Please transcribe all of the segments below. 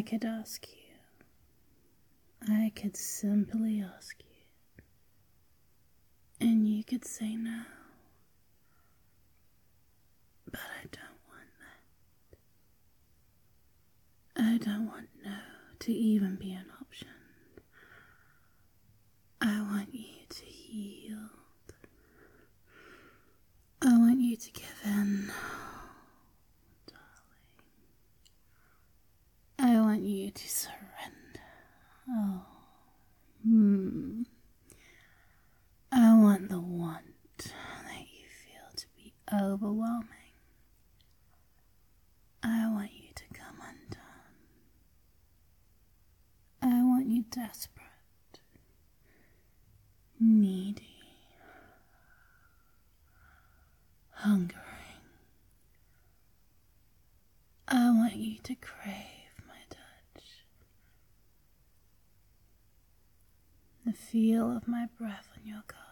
could ask you. I could simply ask you. And you could say no. But I don't want that. I don't want no to even be an option. I want you to yield. I want you to give in, darling. I want you to surrender. Oh, I want the want that you feel to be overwhelming. I want you to come undone. I want you desperate, needy, hungering. I want you to crave my touch. The feel of my breath on your cock.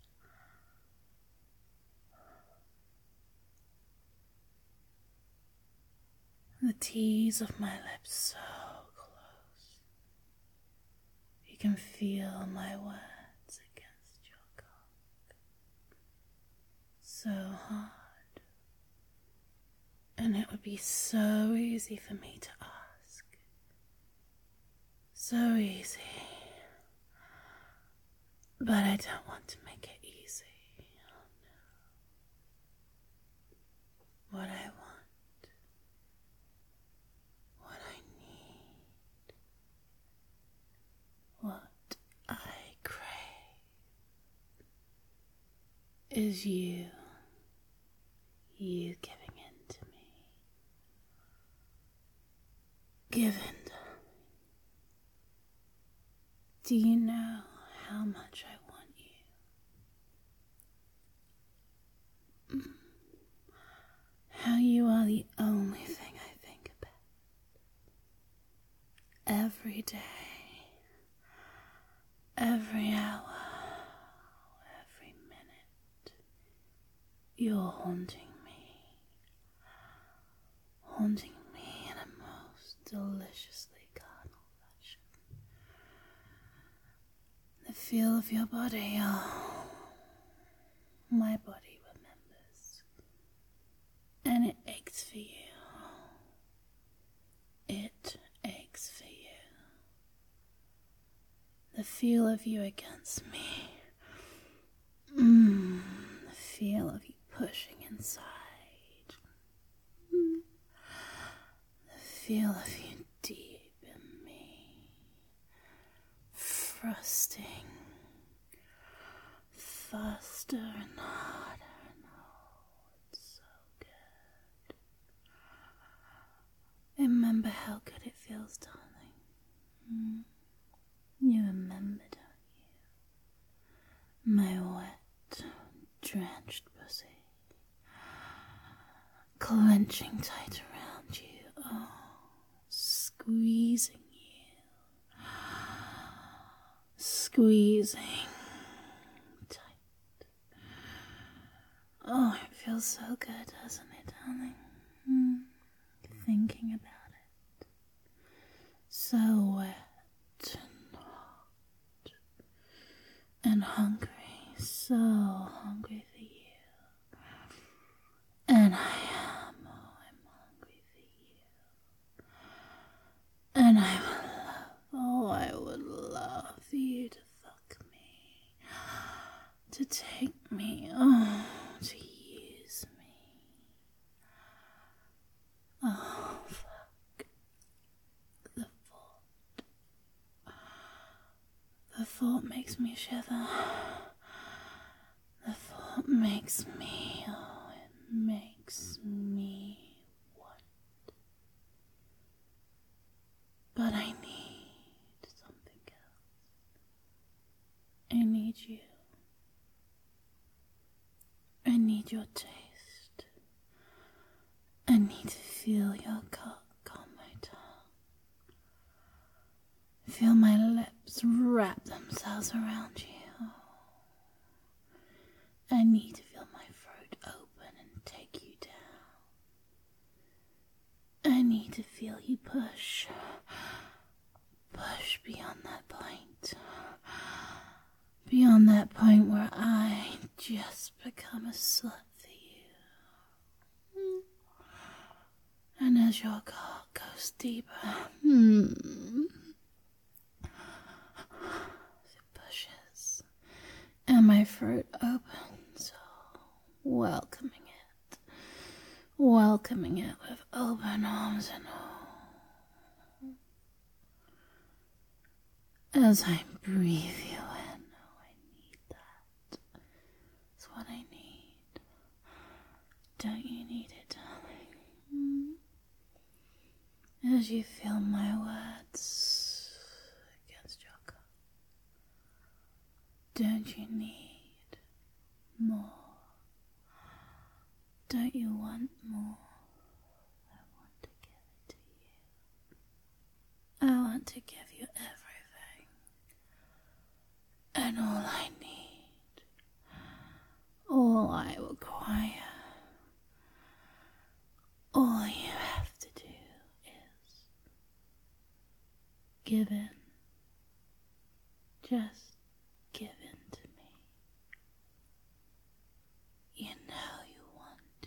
The tease of my lips so close. You can feel my words against your cock. So hard. And it would be so easy for me to ask. So easy. But I don't want to make it easy. Oh no. What I want, what I need, what I crave is you giving in to me. Give in, darling. Do you know how much I want you? How you are the only thing I think about. Every day, every hour, every minute, you're haunting me in a most deliciously carnal fashion. The feel of your body, oh, my body remembers, and it aches for you. It aches for you. The feel of you against me. The feel of you pushing inside. The feel of you deep in me. Thrusting faster and harder, and oh, it's so good. Remember how good it feels, darling. You remember, don't you? My wet, drenched pussy, clenching tight around you, oh, squeezing you, squeezing tight. Oh, it feels so good, doesn't it, darling? Thinking about it. So wet and hot and hungry, so hungry for you. And I am, oh, I'm hungry for you. And I would love you to fuck me, to take me, oh, to use me. Oh, fuck. The thought makes me shiver. The thought makes me, oh, it makes me want. But I need something else. I need you. I need your taste. I need to feel your cock on my tongue. Feel my lips wrap themselves around you. I need to feel my throat open and take you down. I need to feel you push beyond that point where I just become a slut for you. And as your cock goes deeper, it pushes, and my throat opens, welcoming it with open arms and all. As I breathe you in, I need that. It's what I need. Don't you need it, darling? As you feel my words against your cup, don't you need more? Don't you want more? I want to give it to you. I want to give you everything. And all I need, all I require, all you have to do is give in. Just give in to me. You know you want to.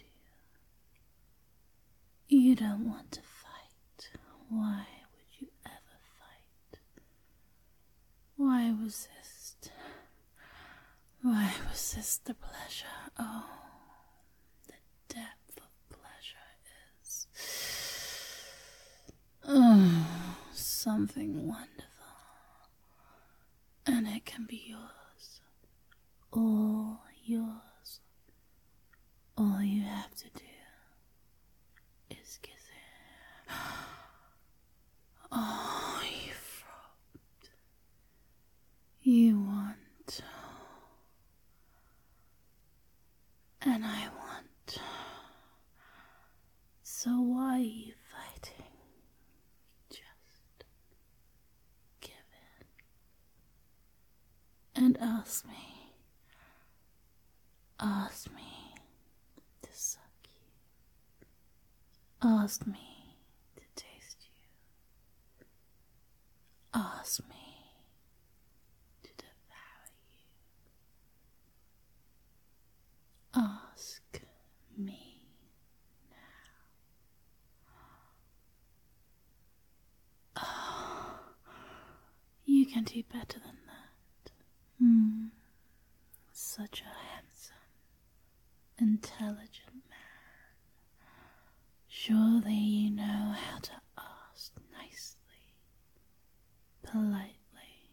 You don't want to fight. Why would you ever fight? Why resist? Why resist the pleasure? Oh, the depth of pleasure is something wonderful. And it can be yours. All yours. All you have to do is kiss it. Oh, you throbbed. You want. And I want. So why are you fighting? Just give in. And ask me to suck you. Ask me to taste you. Ask me to devour you. Ask me now. Oh, you can do better than that. Such a handsome, intelligent man. Surely you know how to ask nicely, politely,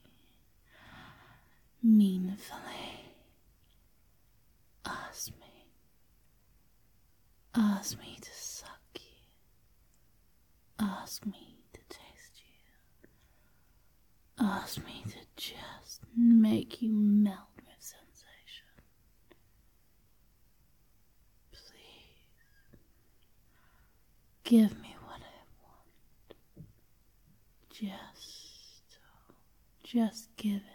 meaningfully. Ask me. Ask me to suck you. Ask me to taste you. Ask me to just make you melt with sensation. Please, give me what I want. Just give it.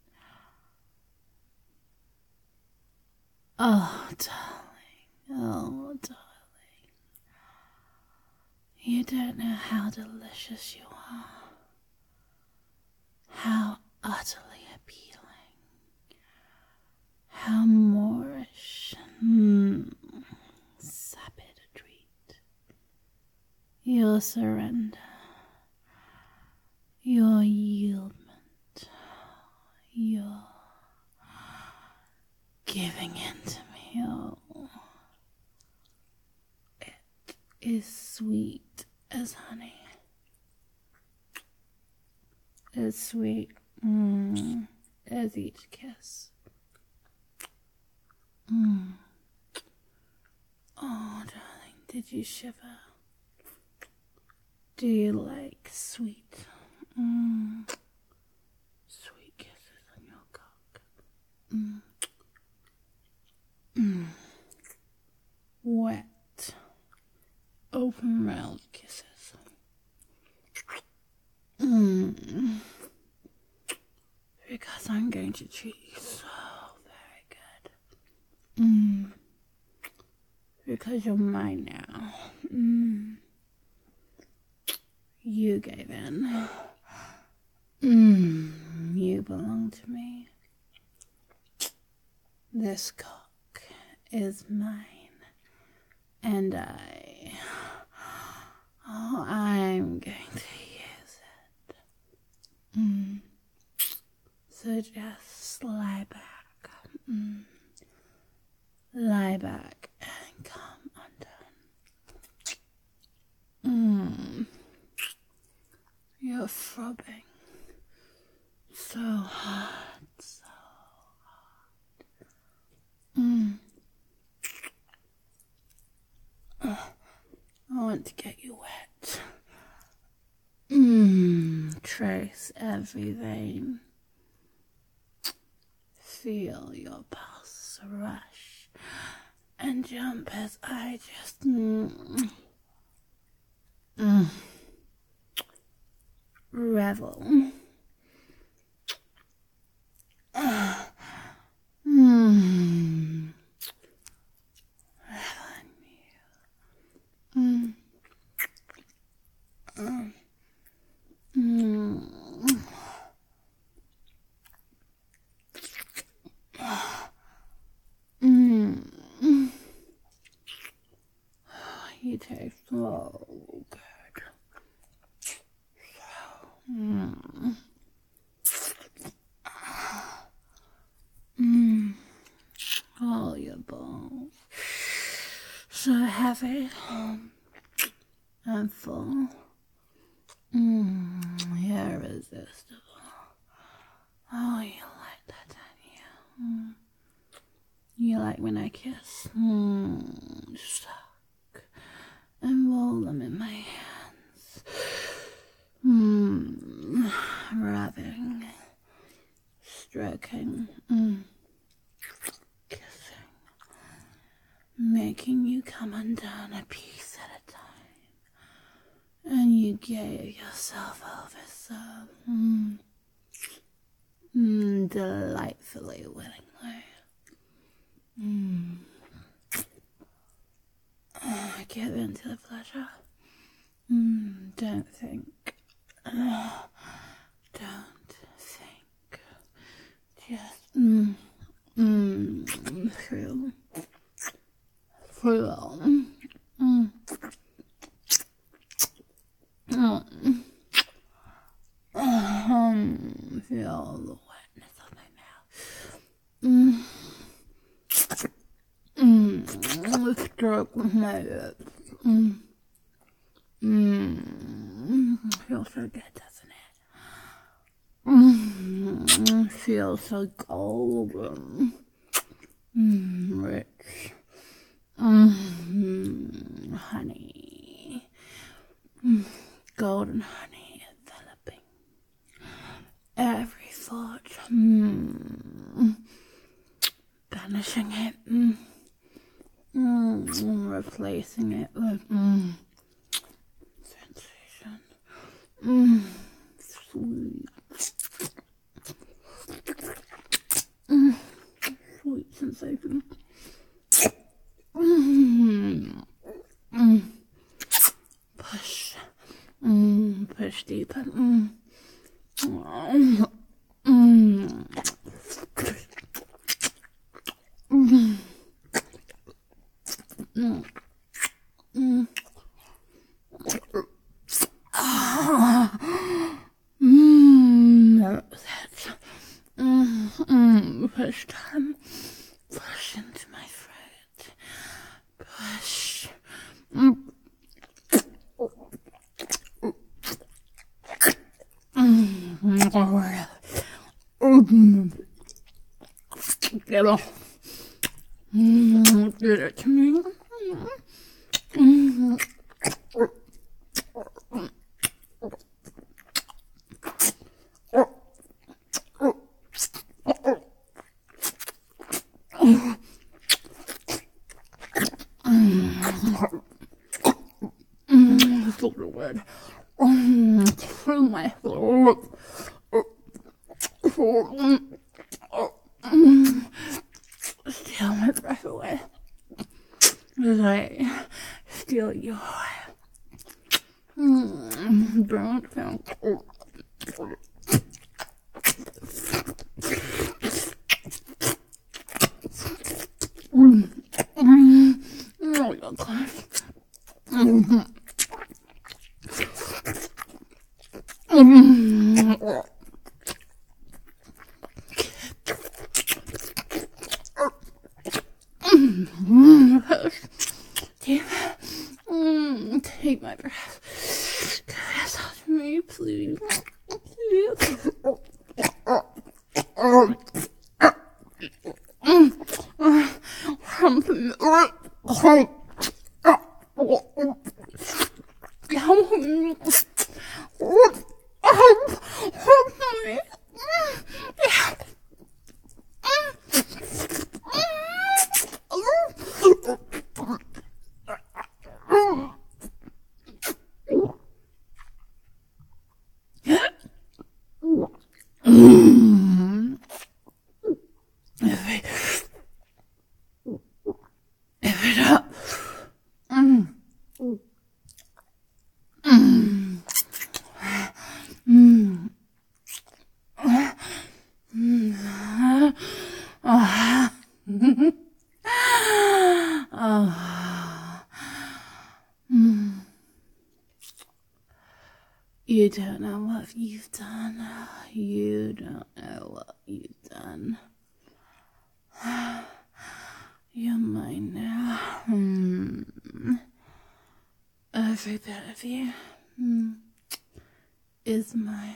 Oh, darling. You don't know how delicious you are. How utterly appealing. How Moorish. Sapid a treat. Your surrender. Your yieldment. Your giving in to me. Oh, it is sweet as honey. As sweet as each kiss. Oh, darling, did you shiver? Do you like sweet, sweet kisses on your cock? Wet, open-mouthed kisses. Because I'm going to treat you so very good. Because you're mine now. You gave in. You belong to me. This cock is mine, and I'm going to use it. So just lie back. Lie back and come undone. You're throbbing so hard, so hard. I want to get you wet. Trace every vein. Feel your pulse rush and jump as I just revel. You taste so good. All your bones so heavy and full. Irresistible. Oh, you like that, don't you? You like when I kiss? Suck and roll them in my hands. Rubbing, stroking, kissing, making you come undone a piece at a time. And you gave yourself over so delightfully willingly. Give in to the pleasure. Don't think. Don't think. Just feel. Feel the wetness of my mouth. Stroke my lips. Feels so good, doesn't it? Feels so golden. Rich. Honey. Golden honey enveloping every thought. Banishing it. Replacing it with sensation. Sweet. Sweet sensation. Push. Push deeper. Push time. Push into my throat. Push. Get off. Get it to me. So good. Through my throat. Steal my breath away as I steal your burnt film. Take my breath. Caress out me, please. Please. If it up. You don't know what you've done. You don't know what you've done. You're mine now. Every bit of you is mine.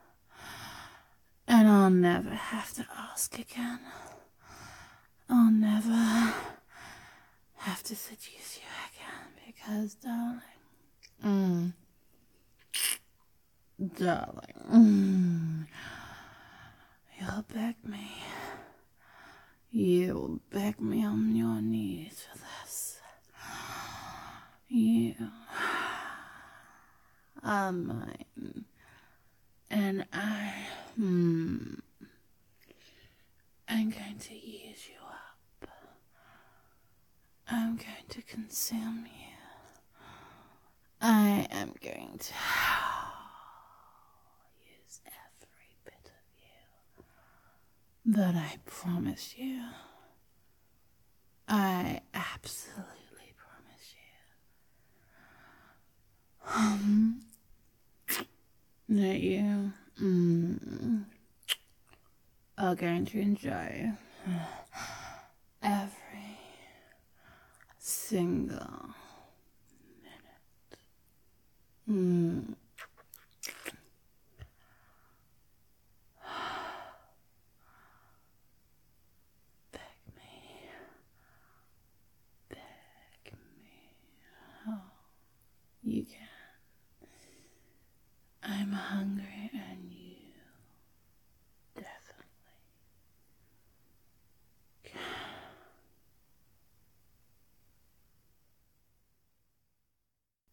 And I'll never have to ask again. I'll never have to seduce you again because, darling, you'll beg me. You'll beg me on your knees for this. You are mine. And I'm going to use you up. I'm going to consume you. I am going to use every bit of you. But I promise you, I absolutely promise you, that you are going to enjoy every single